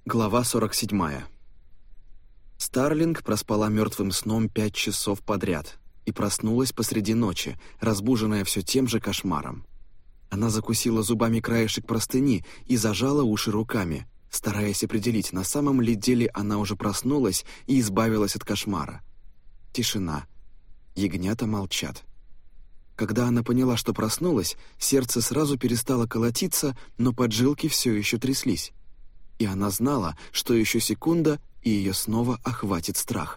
Глава 47. Старлинг проспала мертвым сном 5 часов подряд и проснулась посреди ночи, разбуженная все тем же кошмаром. Она закусила зубами краешек простыни и зажала уши руками, стараясь определить, на самом ли деле она уже проснулась и избавилась от кошмара. Тишина. Ягнята молчат. Когда она поняла, что проснулась, сердце сразу перестало колотиться, но поджилки все еще тряслись. И она знала, что еще секунда, и ее снова охватит страх.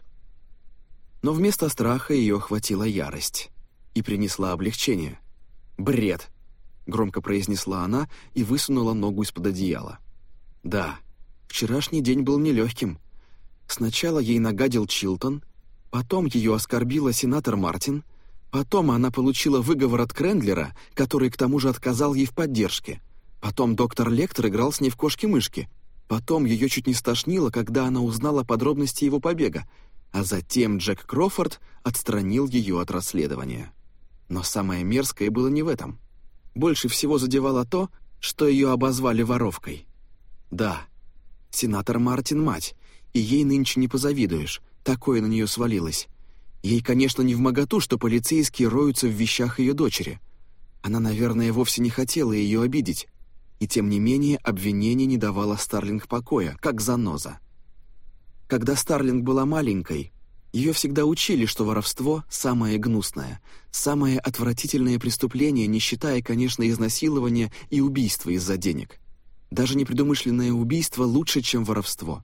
Но вместо страха ее охватила ярость и принесла облегчение. «Бред!» — громко произнесла она и высунула ногу из-под одеяла. Да, вчерашний день был нелегким. Сначала ей нагадил Чилтон, потом ее оскорбила сенатор Мартин, потом она получила выговор от Крендлера, который к тому же отказал ей в поддержке, потом доктор Лектор играл с ней в кошки-мышки, потом ее чуть не стошнило, когда она узнала подробности его побега, а затем Джек Крофорд отстранил ее от расследования. Но самое мерзкое было не в этом. Больше всего задевало то, что ее обозвали воровкой. Да, сенатор Мартин мать, и ей нынче не позавидуешь, такое на нее свалилось. Ей, конечно, невмоготу, что полицейские роются в вещах ее дочери. Она, наверное, вовсе не хотела ее обидеть. И тем не менее обвинение не давало Старлинг покоя, как заноза. Когда Старлинг была маленькой, ее всегда учили, что воровство – самое гнусное, самое отвратительное преступление, не считая, конечно, изнасилования и убийства из-за денег. Даже непредумышленное убийство лучше, чем воровство.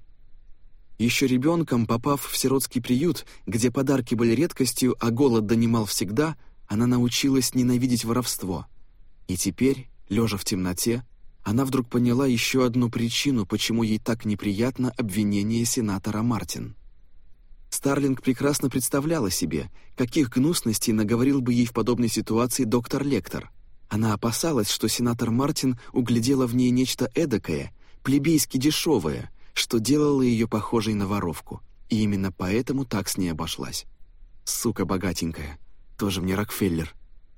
Еще ребенком, попав в сиротский приют, где подарки были редкостью, а голод донимал всегда, она научилась ненавидеть воровство. И теперь, лежа в темноте, она вдруг поняла еще одну причину, почему ей так неприятно обвинение сенатора Мартин. Старлинг прекрасно представляла себе, каких гнусностей наговорил бы ей в подобной ситуации доктор Лектор. Она опасалась, что сенатор Мартин углядела в ней нечто эдакое, плебейски дешевое, что делало ее похожей на воровку, и именно поэтому так с ней обошлась. Сука богатенькая, тоже мне Рокфеллер.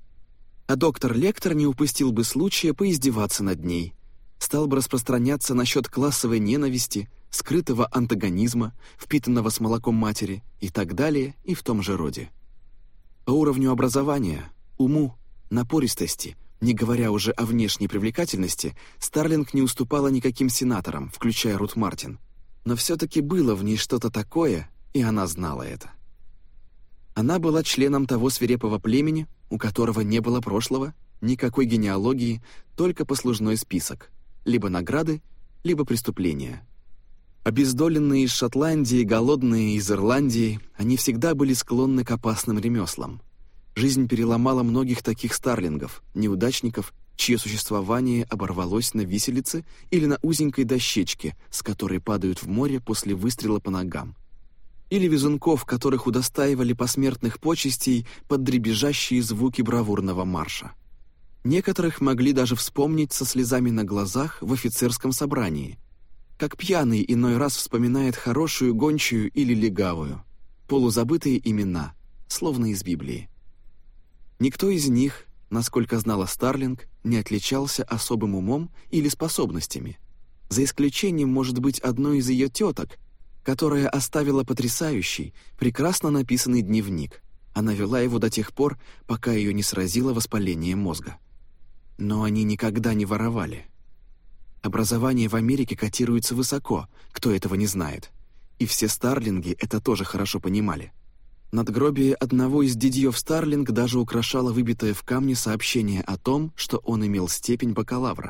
А доктор Лектор не упустил бы случая поиздеваться над ней, стал бы распространяться насчет классовой ненависти, скрытого антагонизма, впитанного с молоком матери и так далее, и в том же роде. По уровню образования, уму, напористости, не говоря уже о внешней привлекательности, Старлинг не уступала никаким сенаторам, включая Рут Мартин. Но все-таки было в ней что-то такое, и она знала это. Она была членом того свирепого племени, у которого не было прошлого, никакой генеалогии, только послужной список, либо награды, либо преступления. Обездоленные из Шотландии, голодные из Ирландии, они всегда были склонны к опасным ремеслам. Жизнь переломала многих таких старлингов, неудачников, чье существование оборвалось на виселице или на узенькой дощечке, с которой падают в море после выстрела по ногам. Или везунков, которых удостаивали посмертных почестей под дребезжащие звуки бравурного марша. Некоторых могли даже вспомнить со слезами на глазах в офицерском собрании, как пьяный иной раз вспоминает хорошую гончую или легавую, полузабытые имена, словно из Библии. Никто из них, насколько знала Старлинг, не отличался особым умом или способностями, за исключением, может быть, одной из ее теток, которая оставила потрясающий, прекрасно написанный дневник. Она вела его до тех пор, пока ее не сразило воспаление мозга. Но они никогда не воровали. Образование в Америке котируется высоко, кто этого не знает. И все старлинги это тоже хорошо понимали. Надгробие одного из дядьев Старлинг даже украшало выбитое в камне сообщение о том, что он имел степень бакалавра.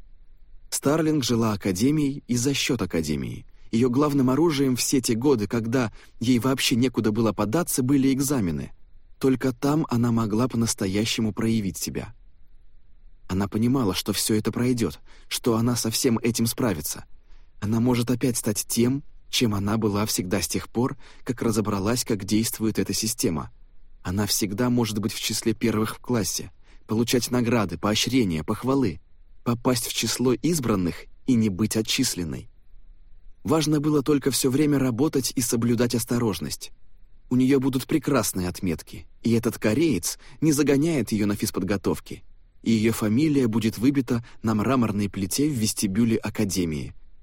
Старлинг жила академией и за счет академии. Ее главным оружием все те годы, когда ей вообще некуда было податься, были экзамены. Только там она могла по-настоящему проявить себя. Она понимала, что все это пройдет, что она со всем этим справится. Она может опять стать тем, чем она была всегда с тех пор, как разобралась, как действует эта система. Она всегда может быть в числе первых в классе, получать награды, поощрения, похвалы, попасть в число избранных и не быть отчисленной. Важно было только все время работать и соблюдать осторожность. У нее будут прекрасные отметки, и этот кореец не загоняет ее на физподготовке, и ее фамилия будет выбита на мраморной плите в вестибюле академии.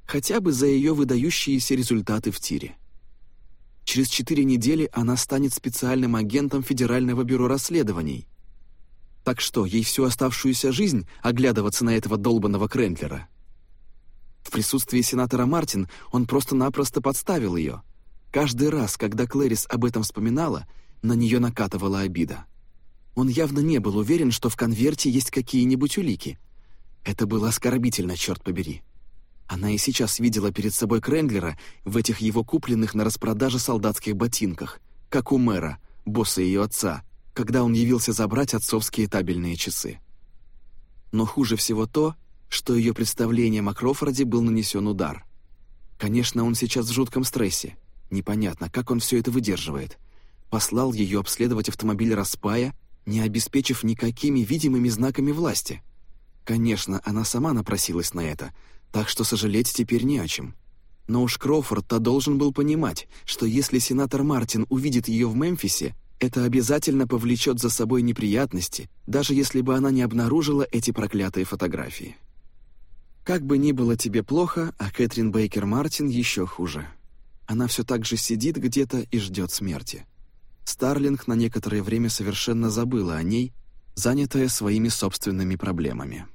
хотя бы за ее выдающиеся результаты в тире. Через 4 недели она станет специальным агентом Федерального бюро расследований. Так что, ей всю оставшуюся жизнь оглядываться на этого долбанного Крендлера? В присутствии сенатора Мартин он просто-напросто подставил ее. Каждый раз, когда Клэрис об этом вспоминала, на нее накатывала обида. Он явно не был уверен, что в конверте есть какие-нибудь улики. Это было оскорбительно, черт побери. Она и сейчас видела перед собой Крендлера в этих его купленных на распродаже солдатских ботинках, как у мэра, босса ее отца, когда он явился забрать отцовские табельные часы. Но хуже всего то, что ее представлением о Кроуфорде был нанесен удар. Конечно, он сейчас в жутком стрессе. Непонятно, как он все это выдерживает. Послал ее обследовать автомобиль Распая, не обеспечив никакими видимыми знаками власти. Конечно, она сама напросилась на это, так что сожалеть теперь не о чем. Но уж Кроуфорд-то должен был понимать, что если сенатор Мартин увидит ее в Мемфисе, это обязательно повлечет за собой неприятности, даже если бы она не обнаружила эти проклятые фотографии. Как бы ни было тебе плохо, а Кэтрин Бейкер Мартин еще хуже. Она все так же сидит где-то и ждет смерти. Старлинг на некоторое время совершенно забыла о ней, занятая своими собственными проблемами.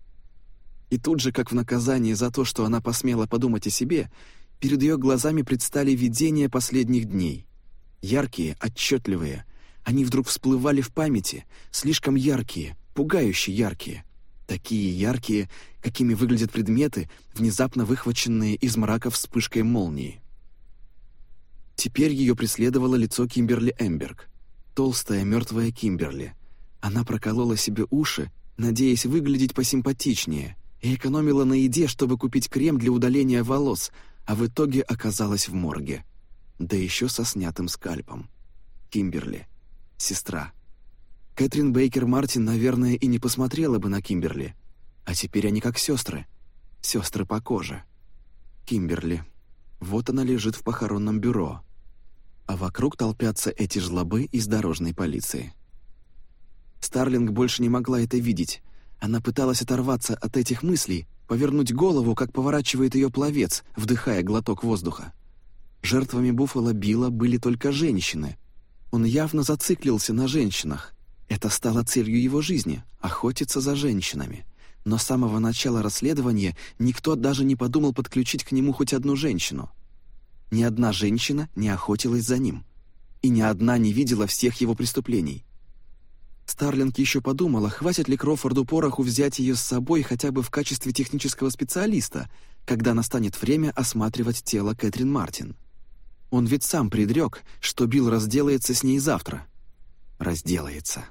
И тут же, как в наказание за то, что она посмела подумать о себе, перед ее глазами предстали видения последних дней. Яркие, отчетливые. Они вдруг всплывали в памяти, слишком яркие, пугающе яркие. Такие яркие, какими выглядят предметы, внезапно выхваченные из мрака вспышкой молнии. Теперь ее преследовало лицо Кимберли Эмберг. Толстая, мертвая Кимберли. Она проколола себе уши, надеясь выглядеть посимпатичнее, и экономила на еде, чтобы купить крем для удаления волос, а в итоге оказалась в морге. Да еще со снятым скальпом. Кимберли. Сестра. Кэтрин Бейкер Мартин, наверное, и не посмотрела бы на Кимберли. А теперь они как сестры. Сестры по коже. Кимберли. Вот она лежит в похоронном бюро. А вокруг толпятся эти жлобы из дорожной полиции. Старлинг больше не могла это видеть. Она пыталась оторваться от этих мыслей, повернуть голову, как поворачивает ее пловец, вдыхая глоток воздуха. Жертвами Буффало Билла были только женщины. Он явно зациклился на женщинах. Это стало целью его жизни — охотиться за женщинами. Но с самого начала расследования никто даже не подумал подключить к нему хоть одну женщину. Ни одна женщина не охотилась за ним. И ни одна не видела всех его преступлений. Старлинг еще подумала, хватит ли Кроуфорду пороху взять ее с собой хотя бы в качестве технического специалиста, когда настанет время осматривать тело Кэтрин Мартин. Он ведь сам предрек, что Билл разделается с ней завтра. Разделается.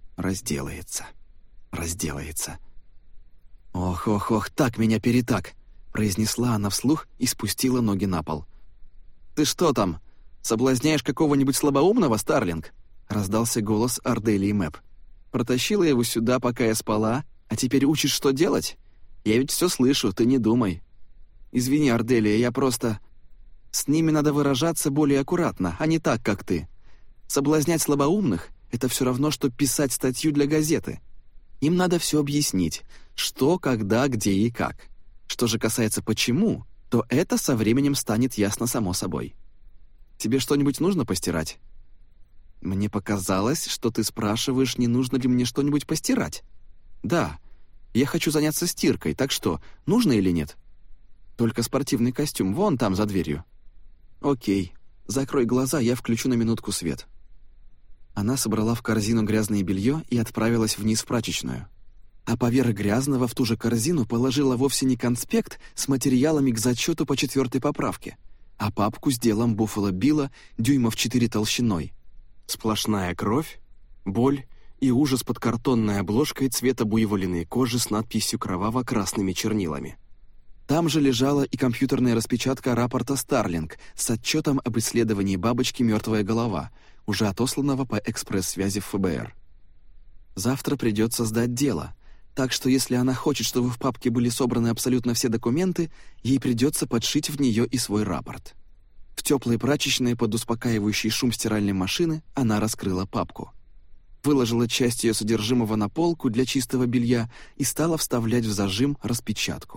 «Ох, так меня перетак», — произнесла она вслух и спустила ноги на пол. «Ты что там, соблазняешь какого-нибудь слабоумного, Старлинг?» — раздался голос Арделии Мэп. «Протащила его сюда, пока я спала, а теперь учишь, что делать? Я ведь все слышу, ты не думай». «Извини, Арделия, я просто...» «С ними надо выражаться более аккуратно, а не так, как ты. Соблазнять слабоумных — это все равно, что писать статью для газеты. Им надо все объяснить, что, когда, где и как. Что же касается «почему», то это со временем станет ясно само собой. Тебе что-нибудь нужно постирать?» «Мне показалось, что ты спрашиваешь, не нужно ли мне что-нибудь постирать». «Да, я хочу заняться стиркой, так что, нужно или нет?» «Только спортивный костюм, вон там, за дверью». «Окей, закрой глаза, я включу на минутку свет». Она собрала в корзину грязное белье и отправилась вниз в прачечную. А поверх грязного в ту же корзину положила вовсе не конспект с материалами к зачету по 4-й поправке, а папку с делом Буффало Билла дюймов 4 толщиной. Сплошная кровь, боль и ужас под картонной обложкой цвета буйволиной кожи с надписью кроваво-красными чернилами. Там же лежала и компьютерная распечатка рапорта «Старлинг» с отчетом об исследовании бабочки «Мертвая голова», уже отосланного по экспресс-связи в ФБР. Завтра придется сдать дело, так что если она хочет, чтобы в папке были собраны абсолютно все документы, ей придется подшить в нее и свой рапорт. В теплой прачечной под успокаивающий шум стиральной машины она раскрыла папку. Выложила часть ее содержимого на полку для чистого белья и стала вставлять в зажим распечатку.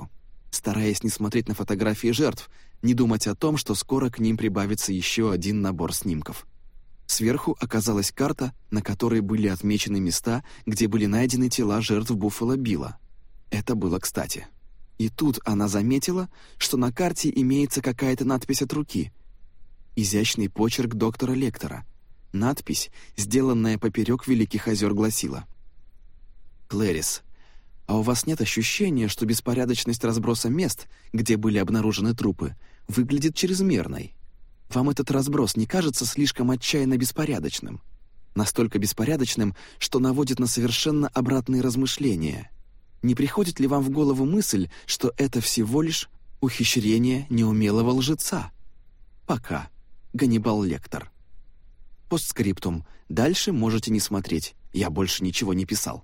стараясь не смотреть на фотографии жертв, не думать о том, что скоро к ним прибавится еще один набор снимков. Сверху оказалась карта, на которой были отмечены места, где были найдены тела жертв Буффало Билла. Это было кстати. И тут она заметила, что на карте имеется какая-то надпись от руки. Изящный почерк доктора Лектора. Надпись, сделанная поперек Великих озер, гласила: «Клэрис, а у вас нет ощущения, что беспорядочность разброса мест, где были обнаружены трупы, выглядит чрезмерной? Вам этот разброс не кажется слишком отчаянно беспорядочным? Настолько беспорядочным, что наводит на совершенно обратные размышления. Не приходит ли вам в голову мысль, что это всего лишь ухищрение неумелого лжеца? Пока. Ганнибал Лектор». Постскриптум. Дальше можете не смотреть. Я больше ничего не писал.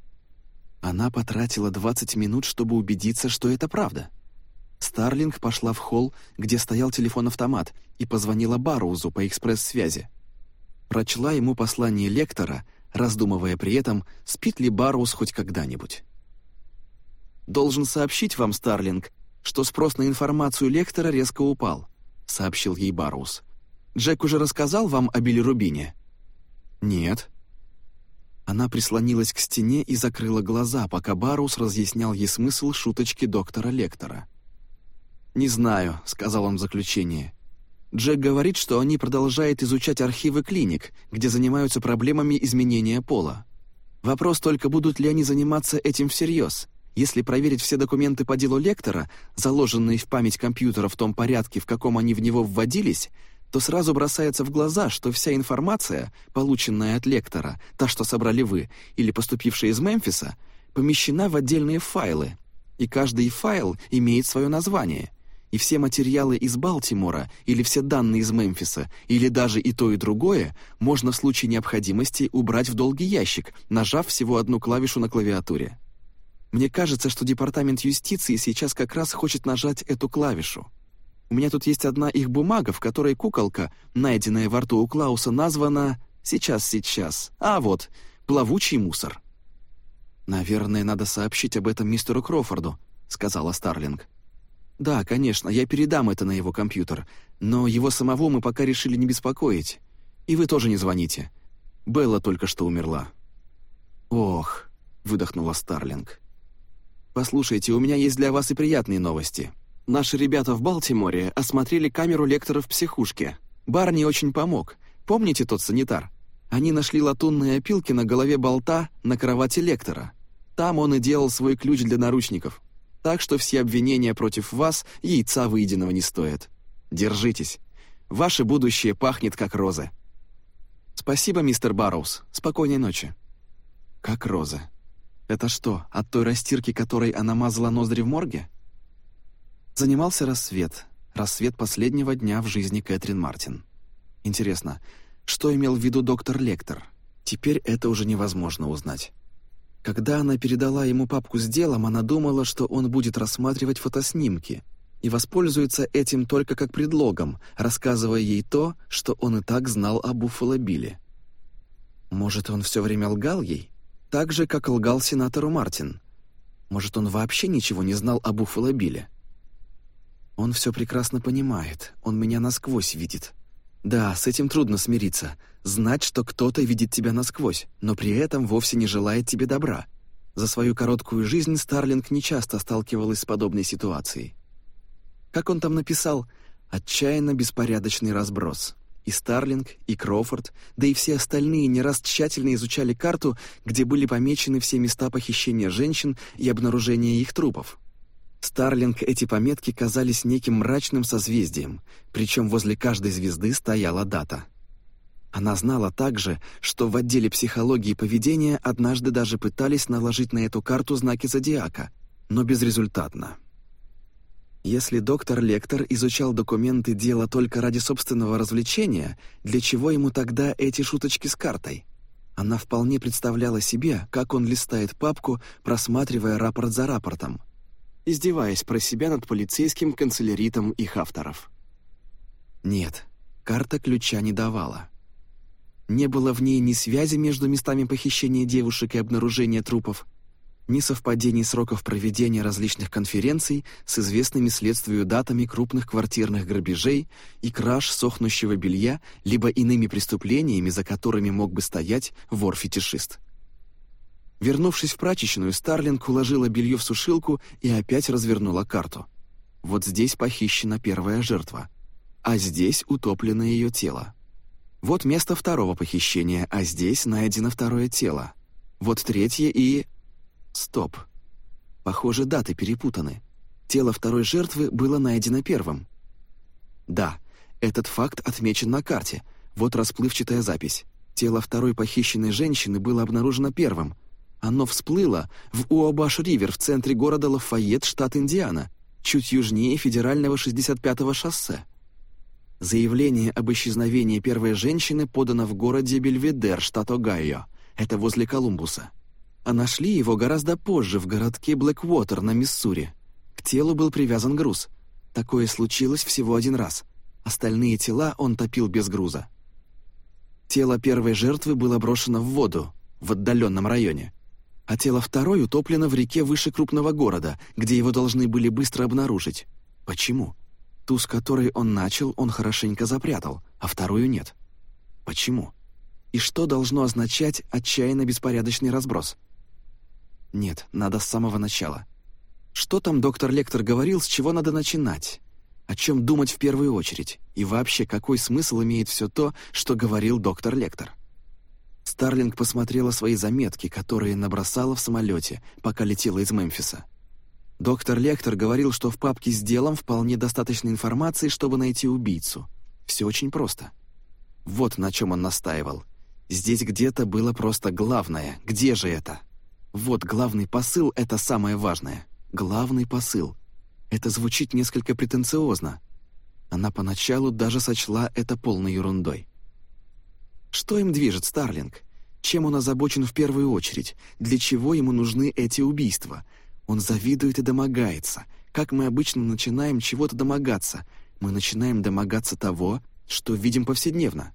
Она потратила 20 минут, чтобы убедиться, что это правда. Старлинг пошла в холл, где стоял телефон-автомат, и позвонила Барроузу по экспресс-связи. Прочла ему послание Лектора, раздумывая при этом, спит ли Барроуз хоть когда-нибудь. «Должен сообщить вам, Старлинг, что спрос на информацию Лектора резко упал», — сообщил ей Барроуз. «Джек уже рассказал вам о Билирубине?» «Нет». Она прислонилась к стене и закрыла глаза, пока Барроуз разъяснял ей смысл шуточки доктора Лектора. «Не знаю», — сказал он в заключение. «Джек говорит, что они продолжают изучать архивы клиник, где занимаются проблемами изменения пола. Вопрос только, будут ли они заниматься этим всерьез. Если проверить все документы по делу Лектора, заложенные в память компьютера в том порядке, в каком они в него вводились, то сразу бросается в глаза, что вся информация, полученная от Лектора, та, что собрали вы, или поступившая из Мемфиса, помещена в отдельные файлы, и каждый файл имеет свое название, и все материалы из Балтимора, или все данные из Мемфиса, или даже и то, и другое, можно в случае необходимости убрать в долгий ящик, нажав всего одну клавишу на клавиатуре. Мне кажется, что Департамент юстиции сейчас как раз хочет нажать эту клавишу. У меня тут есть одна их бумага, в которой куколка, найденная во рту у Клауса, названа «Сейчас». А вот, плавучий мусор. «Наверное, надо сообщить об этом мистеру Кроуфорду», — сказала Старлинг. «Да, конечно, я передам это на его компьютер, но его самого мы пока решили не беспокоить. И вы тоже не звоните. Белла только что умерла». «Ох», — выдохнула Старлинг. «Послушайте, у меня есть для вас и приятные новости. Наши ребята в Балтиморе осмотрели камеру Лектора в психушке. Барни очень помог. Помните тот санитар? Они нашли латунные опилки на голове болта на кровати Лектора. Там он и делал свой ключ для наручников. Так что все обвинения против вас яйца выеденного не стоят. Держитесь. Ваше будущее пахнет как розы». «Спасибо, мистер Барроуз. Спокойной ночи». «Как розы? Это что, от той растирки, которой она мазала ноздри в морге?» Занимался рассвет последнего дня в жизни Кэтрин Мартин. Интересно, что имел в виду доктор Лектор? Теперь это уже невозможно узнать. Когда она передала ему папку с делом, она думала, что он будет рассматривать фотоснимки и воспользуется этим только как предлогом, рассказывая ей то, что он и так знал о Буффало Билле. Может, он все время лгал ей? Так же, как лгал сенатору Мартин. Может, он вообще ничего не знал о Буффало Билле? Он все прекрасно понимает, он меня насквозь видит. Да, с этим трудно смириться, знать, что кто-то видит тебя насквозь, но при этом вовсе не желает тебе добра. За свою короткую жизнь Старлинг нечасто сталкивалась с подобной ситуацией. Как он там написал, отчаянно беспорядочный разброс. И Старлинг, и Кроуфорд, да и все остальные не раз тщательно изучали карту, где были помечены все места похищения женщин и обнаружения их трупов. Старлинг эти пометки казались неким мрачным созвездием, причем возле каждой звезды стояла дата. Она знала также, что в отделе психологии поведения однажды даже пытались наложить на эту карту знаки зодиака, но безрезультатно. Если доктор Лектор изучал документы дела только ради собственного развлечения, для чего ему тогда эти шуточки с картой? Она вполне представляла себе, как он листает папку, просматривая рапорт за рапортом, издеваясь про себя над полицейским канцеляритом их авторов. Нет, карта ключа не давала. Не было в ней ни связи между местами похищения девушек и обнаружения трупов, несовпадений сроков проведения различных конференций с известными следствию датами крупных квартирных грабежей и краж сохнущего белья, либо иными преступлениями, за которыми мог бы стоять вор-фетишист. Вернувшись в прачечную, Старлинг уложила белье в сушилку и опять развернула карту. Вот здесь похищена первая жертва, а здесь утоплено ее тело. Вот место второго похищения, а здесь найдено второе тело. Вот третье и... Стоп. Похоже, даты перепутаны. Тело второй жертвы было найдено первым. Да, этот факт отмечен на карте. Вот расплывчатая запись. Тело второй похищенной женщины было обнаружено первым. Оно всплыло в Уабаш-Ривер в центре города Лафайет, штат Индиана, чуть южнее федерального 65-го шоссе. Заявление об исчезновении первой женщины подано в городе Бельведер, штат Огайо. Это возле Колумбуса. А нашли его гораздо позже в городке Блэквотер на Миссури. К телу был привязан груз. Такое случилось всего один раз. Остальные тела он топил без груза. Тело первой жертвы было брошено в воду в отдаленном районе, а тело второй утоплено в реке выше крупного города, где его должны были быстро обнаружить. Почему? Ту, с которой он начал, он хорошенько запрятал, а вторую нет. Почему? И что должно означать отчаянно беспорядочный разброс? Нет, надо с самого начала. Что там доктор Лектор говорил, с чего надо начинать? О чем думать в первую очередь? И вообще, какой смысл имеет все то, что говорил доктор Лектор? Старлинг посмотрела свои заметки, которые набросала в самолете, пока летела из Мемфиса. Доктор Лектор говорил, что в папке с делом вполне достаточно информации, чтобы найти убийцу. Все очень просто. Вот на чем он настаивал. Здесь где-то было просто главное. Где же это? Вот главный посыл — это самое важное. Главный посыл. Это звучит несколько претенциозно. Она поначалу даже сочла это полной ерундой. Что им движет, Старлинг? Чем он озабочен в первую очередь? Для чего ему нужны эти убийства? Он завидует и домогается. Как мы обычно начинаем чего-то домогаться? Мы начинаем домогаться того, что видим повседневно.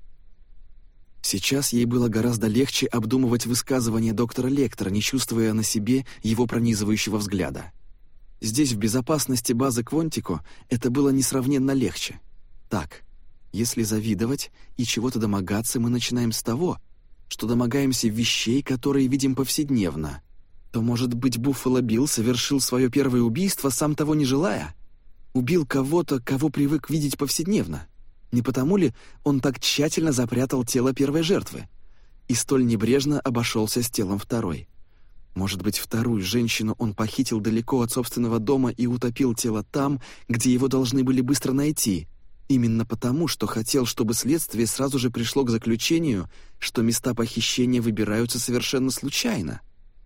Сейчас ей было гораздо легче обдумывать высказывания доктора Лектора, не чувствуя на себе его пронизывающего взгляда. Здесь, в безопасности базы Квонтико, это было несравненно легче. Так, если завидовать и чего-то домогаться, мы начинаем с того, что домогаемся вещей, которые видим повседневно, то, может быть, Буффало Билл совершил свое первое убийство, сам того не желая? Убил кого-то, кого привык видеть повседневно? Не потому ли он так тщательно запрятал тело первой жертвы и столь небрежно обошелся с телом второй? Может быть, вторую женщину он похитил далеко от собственного дома и утопил тело там, где его должны были быстро найти, именно потому, что хотел, чтобы следствие сразу же пришло к заключению, что места похищения выбираются совершенно случайно.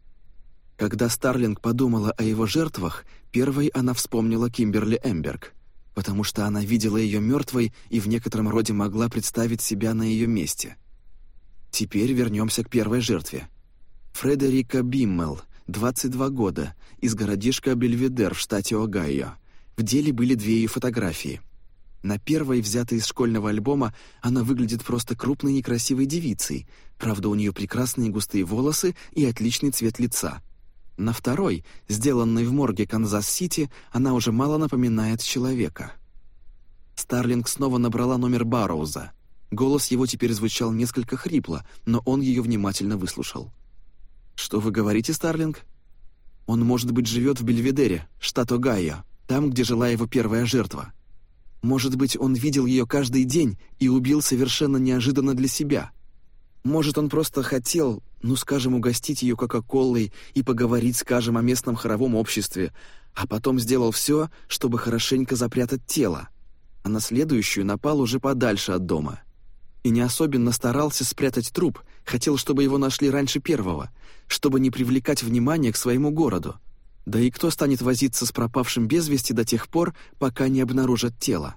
Когда Старлинг подумала о его жертвах, первой она вспомнила Кимберли Эмберг, потому что она видела ее мертвой и в некотором роде могла представить себя на ее месте. Теперь вернемся к первой жертве. Фредерика Биммел, 22 года, из городишка Бельведер в штате Огайо. В деле были две ее фотографии. На первой, взятой из школьного альбома, она выглядит просто крупной некрасивой девицей, правда, у нее прекрасные густые волосы и отличный цвет лица. На второй, сделанной в морге Канзас-Сити, она уже мало напоминает человека. Старлинг снова набрала номер Барроуза. Голос его теперь звучал несколько хрипло, но он ее внимательно выслушал. «Что вы говорите, Старлинг?» «Он, может быть, живет в Бельведере, штат Огайо, там, где жила его первая жертва. Может быть, он видел ее каждый день и убил совершенно неожиданно для себя. Может, он просто хотел, скажем, угостить ее кока-колой и поговорить, скажем, о местном хоровом обществе, а потом сделал все, чтобы хорошенько запрятать тело, а на следующую напал уже подальше от дома. И не особенно старался спрятать труп, хотел, чтобы его нашли раньше первого, чтобы не привлекать внимание к своему городу. Да и кто станет возиться с пропавшим без вести до тех пор, пока не обнаружат тело?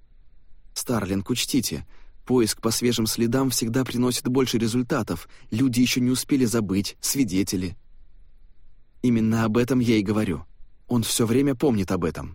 Старлинг, учтите, поиск по свежим следам всегда приносит больше результатов, люди еще не успели забыть, свидетели. Именно об этом я и говорю. Он все время помнит об этом.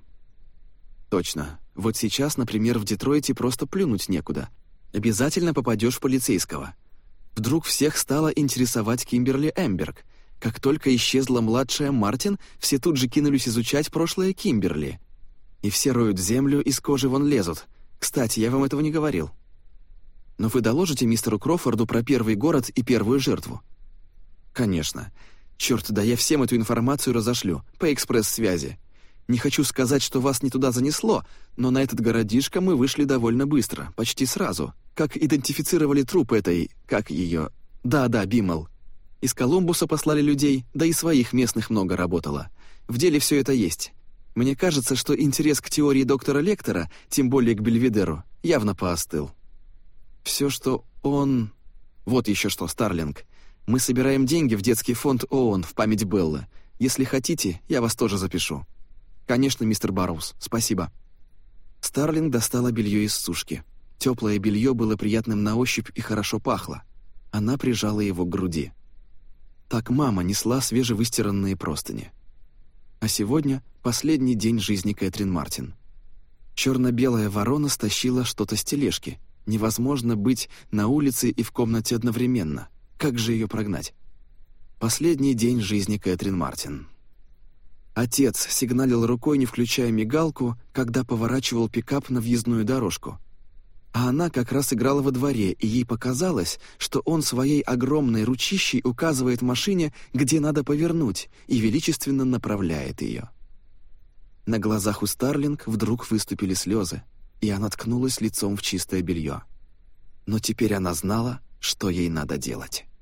Точно. Вот сейчас, например, в Детройте просто плюнуть некуда. Обязательно попадешь в полицейского. Вдруг всех стало интересовать Кимберли Эмберг. Как только исчезла младшая Мартин, все тут же кинулись изучать прошлое Кимберли. И все роют землю, из кожи вон лезут. Кстати, я вам этого не говорил. Но вы доложите мистеру Крофорду про первый город и первую жертву? Конечно. Черт, да я всем эту информацию разошлю, по экспресс-связи. Не хочу сказать, что вас не туда занесло, но на этот городишко мы вышли довольно быстро, почти сразу. Как идентифицировали труп этой... как ее... Да, Биммел. Из Колумбуса послали людей, да и своих местных много работало. В деле все это есть. Мне кажется, что интерес к теории доктора Лектора, тем более к Бельведеру, явно поостыл. Все, что он... Вот еще что, Старлинг. Мы собираем деньги в детский фонд ООН в память Беллы. Если хотите, я вас тоже запишу. Конечно, мистер Барроуз, спасибо. Старлинг достала белье из сушки. Теплое белье было приятным на ощупь и хорошо пахло. Она прижала его к груди. Так мама несла свежевыстиранные простыни. А сегодня последний день жизни Кэтрин Мартин. Черно-белая ворона стащила что-то с тележки. Невозможно быть на улице и в комнате одновременно. Как же ее прогнать? Последний день жизни Кэтрин Мартин. Отец сигналил рукой, не включая мигалку, когда поворачивал пикап на въездную дорожку. А она как раз играла во дворе, и ей показалось, что он своей огромной ручищей указывает машине, где надо повернуть, и величественно направляет ее. На глазах у Старлинг вдруг выступили слезы, и она ткнулась лицом в чистое белье. Но теперь она знала, что ей надо делать.